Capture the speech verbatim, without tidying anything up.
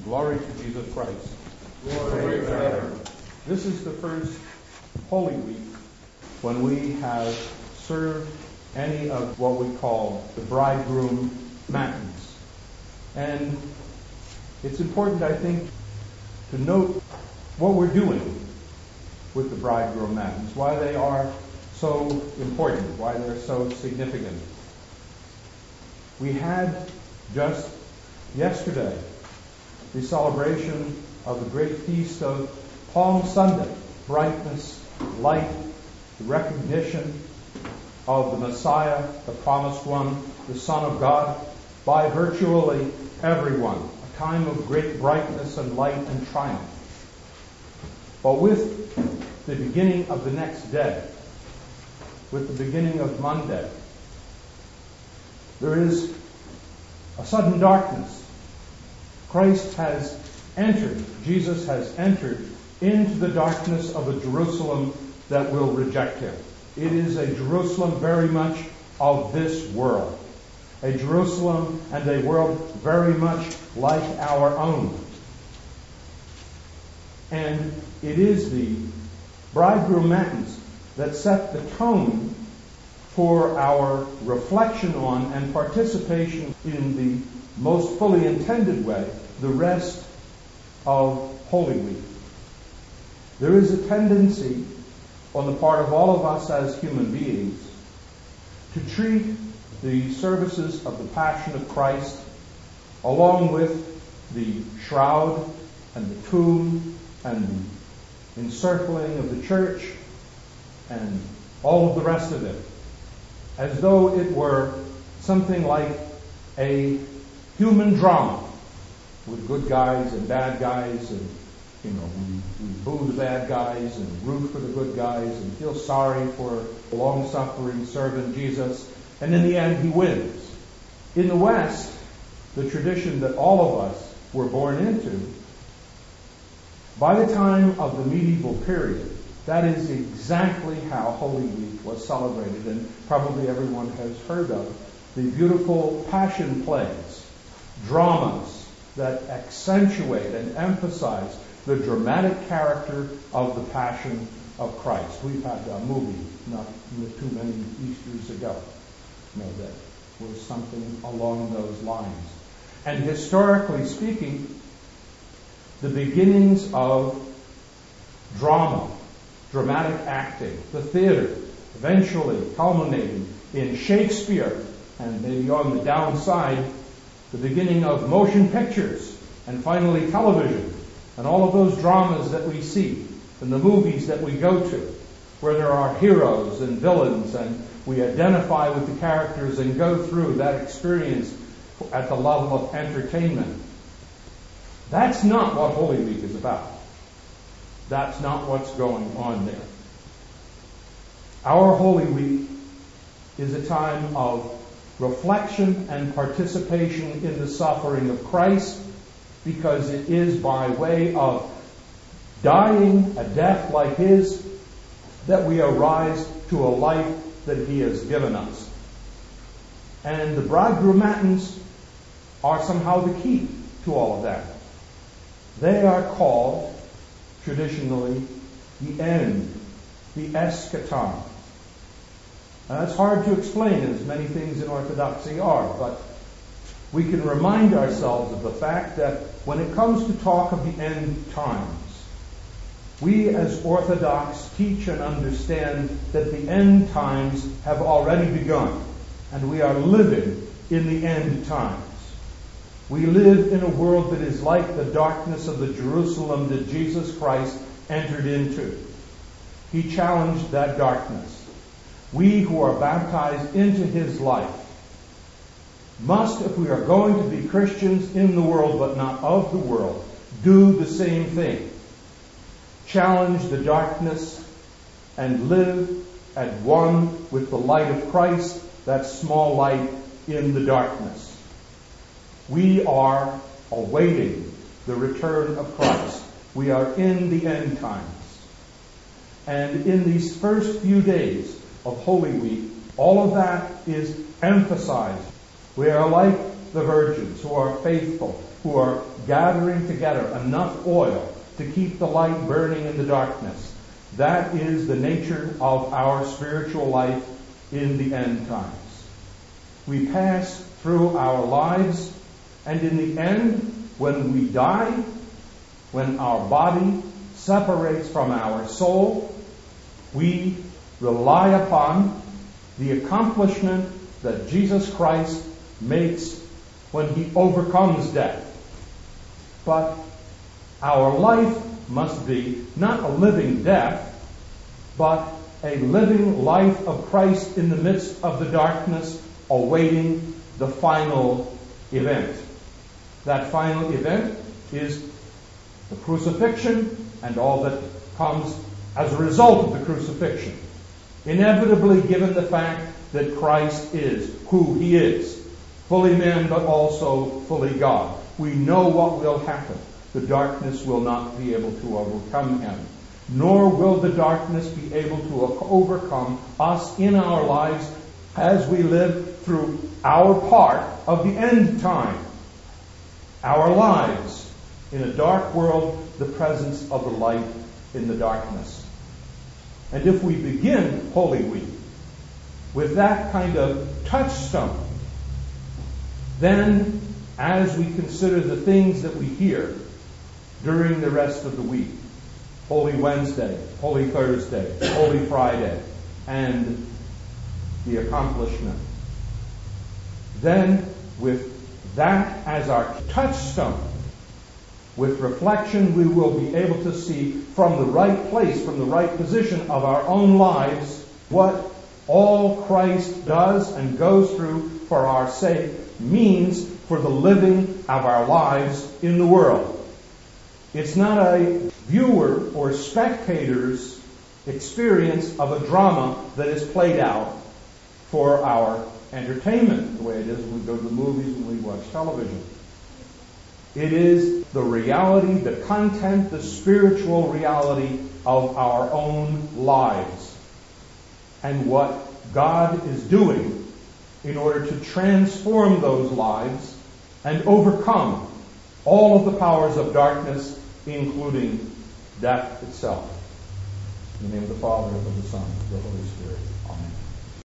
Glory to Jesus Christ. Glory forever. This is the first Holy Week when we have served any of what we call the bridegroom matins. And it's important, I think, to note what we're doing with the bridegroom matins, why they are so important, why they're so significant. We had just yesterday the celebration of the great feast of Palm Sunday, brightness, light, the recognition of the Messiah, the promised one, the Son of God, by virtually everyone. A time of great brightness and light and triumph. But with the beginning of the next day, with the beginning of Monday, there is a sudden darkness. Christ has entered, Jesus has entered into the darkness of a Jerusalem that will reject him. It is a Jerusalem very much of this world. A Jerusalem and a world very much like our own. And it is the bridegroom matins that set the tone for our reflection on and participation in the most fully intended way the rest of Holy Week. There is a tendency on the part of all of us as human beings to treat the services of the Passion of Christ along with the shroud and the tomb and the encircling of the church and all of the rest of it as though it were something like a human drama with good guys and bad guys, and you know, we, we boo the bad guys and root for the good guys and feel sorry for the long-suffering servant Jesus, and in the end he wins. In the West, the tradition that all of us were born into, by the time of the medieval period, that is exactly how Holy Week was celebrated, and probably everyone has heard of the beautiful passion plays, dramas that accentuate and emphasize the dramatic character of the Passion of Christ. We've had a movie not too many Easters ago, you know, that was something along those lines. And historically speaking, the beginnings of drama, dramatic acting, the theater, eventually culminating in Shakespeare, and maybe on the downside, the beginning of motion pictures, and finally television, and all of those dramas that we see, and the movies that we go to, where there are heroes and villains, and we identify with the characters and go through that experience at the level of entertainment. That's not what Holy Week is about. That's not what's going on there. Our Holy Week is a time of reflection and participation in the suffering of Christ, because it is by way of dying a death like his that we arise to a life that he has given us. And the bridegroom matins are somehow the key to all of that. They are called, traditionally, the end, the eschaton. Now, that's hard to explain, as many things in Orthodoxy are, but we can remind ourselves of the fact that when it comes to talk of the end times, we as Orthodox teach and understand that the end times have already begun, and we are living in the end times. We live in a world that is like the darkness of the Jerusalem that Jesus Christ entered into. He challenged that darkness. We who are baptized into his life must, if we are going to be Christians in the world but not of the world, do the same thing. Challenge the darkness and live at one with the light of Christ, that small light in the darkness. We are awaiting the return of Christ. We are in the end times. And in these first few days of Holy Week, all of that is emphasized. We are like the virgins who are faithful who are gathering together enough oil to keep the light burning in the darkness. That is the nature of our spiritual life in the end times. We pass through our lives, and in the end, when we die, when our body separates from our soul, we rely upon the accomplishment that Jesus Christ makes when he overcomes death. But our life must be not a living death, but a living life of Christ in the midst of the darkness, awaiting the final event. That final event is the crucifixion and all that comes as a result of the crucifixion. Inevitably, given the fact that Christ is who he is, fully man but also fully God, we know what will happen. The darkness will not be able to overcome him, nor will the darkness be able to overcome us in our lives as we live through our part of the end time. Our lives in a dark world, the presence of the light in the darkness. And if we begin Holy Week with that kind of touchstone, then as we consider the things that we hear during the rest of the week, Holy Wednesday, Holy Thursday, Holy Friday, and the accomplishment, then with that as our touchstone, with reflection, we will be able to see from the right place, from the right position of our own lives, what all Christ does and goes through for our sake means for the living of our lives in the world. It's not a viewer or spectator's experience of a drama that is played out for our entertainment, the way it is when we go to the movies and we watch television. It is the reality, the content, the spiritual reality of our own lives and what God is doing in order to transform those lives and overcome all of the powers of darkness, including death itself. In the name of the Father, and of the Son, and of the Holy Spirit.